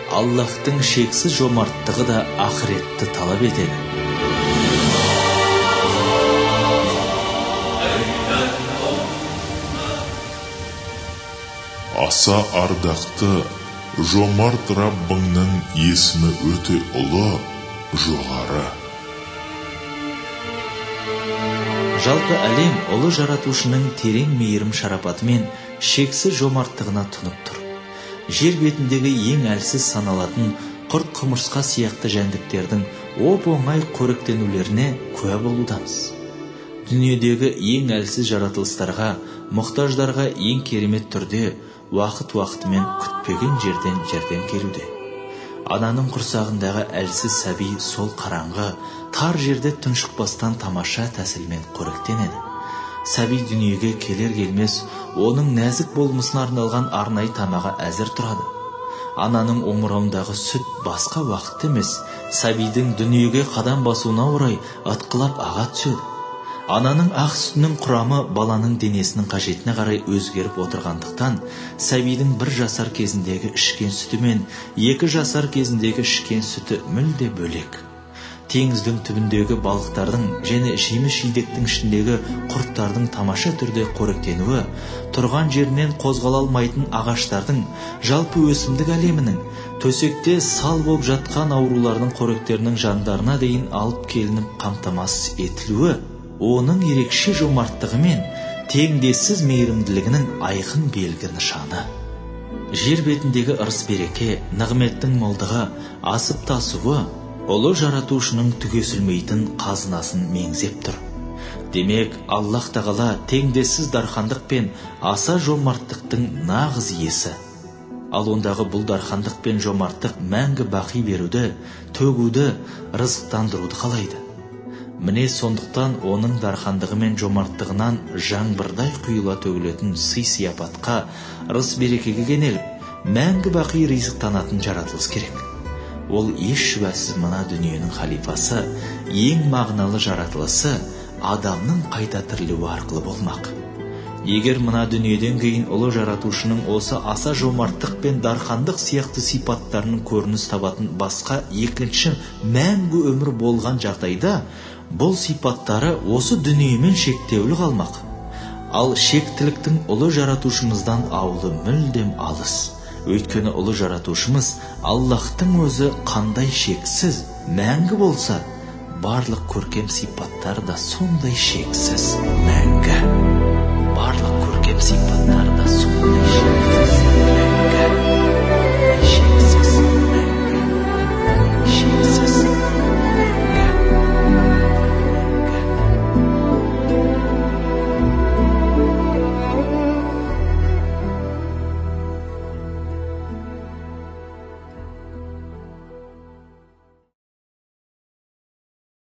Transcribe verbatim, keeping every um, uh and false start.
Аллахтың шексіз жомарттығы да ақыретті талап етеді. Аса ардақты, жомарт Раббыңның есімі өте ұлы, жоғары. Жалпы әлем ұлы жаратушының терең мейірім шарапатымен шексіз жомарттығына тұнып тұр. Жер бетіндегі ең әлсіз саналатын құрт құмырсқа сияқты жәндіктердің оп-оңай қоректенулеріне куә болудамыз. Дүниедегі ең әлсіз жаратылыстарға, мұқтаждарға ең керемет түрде уақыт-уақытымен күтпеген жерден жәрдем келуде. Ананың құрсағындағы әлсіз сәби сол қараңғы, тар жерде тұншықпастан тамаша тәсілмен қоректенеді. Сәби дүниеге келер келмес, оның нәзік болмысына арналған арнайы тамағы әзір тұрады. Ананың омырауындағы сүт басқа уақыт емес, сәбидің дүниеге қадам басуына орай атқылап аға түседі. Ананың ақ сүтінің құрамы баланың денесінің қажетіне қарай өзгеріп отырғандықтан, сәбидің бір жасар кезіндегі ішкен сүті мен екі жасар кезіндегі ішкен сүті мүлде бөлек. Теңіздің түбіндегі балықтардың және жеміс-жидектің ішіндегі құрттардың тамаша түрде қоректенуі, тұрған жерінен қозғала алмайтын ағаштардың, жалпы өсімдік әлемінің, төсекте сал болып жатқан аурулардың қоректерінің жандарына дейін алып келініп қамтамасыз етілуі, оның ерекше жомарттығы мен теңдессіз мейірімділігінің айқын белгі нышаны. Жер бетіндегі ырыс-береке, нығметтің молдығы, асып тасуы ұлы жаратушының түгесілмейтін қазынасын меңзеп тұр. Демек, Аллах тағала теңдессіз дархандық пен аса жомарттықтың нағыз иесі. Ал ондағы бұл дархандық пен жомарттық мәңгі бақи беруді, төгуді, рызықтандыруды қалайды. Міне сондықтан оның дархандығы мен жомарттығынан жаңбырдай құйыла төгілетін сый-сияпатқа, ырыс-берекеге кенеліп, мәңгі бақи ризықтанатын жаратылыс керек. Ол еш шүбәсіз мына дүниенің халифасы, ең мағыналы жаратылысы адамның қайта тірілуі арқылы болмақ. Егер мына дүниеден кейін ұлы жаратушының осы аса жомарттық пен дархандық сияқты сипаттарының көрініс табатын басқа екінші мәңгі өмір болған жағдайда, бұл сипаттары осы дүниемен шектеулі қалмақ. Ал шектіліктің ұлы жаратушымыздан аулы мүлдем алыс. Өйткені ұлы жаратушымыз Аллахтың өзі қандай шексіз, мәңгі болса, барлық көркем сипаттар да сондай шексіз, мәңгі. Барлық көркем сипаттар да сондай шексіз, мәңгі.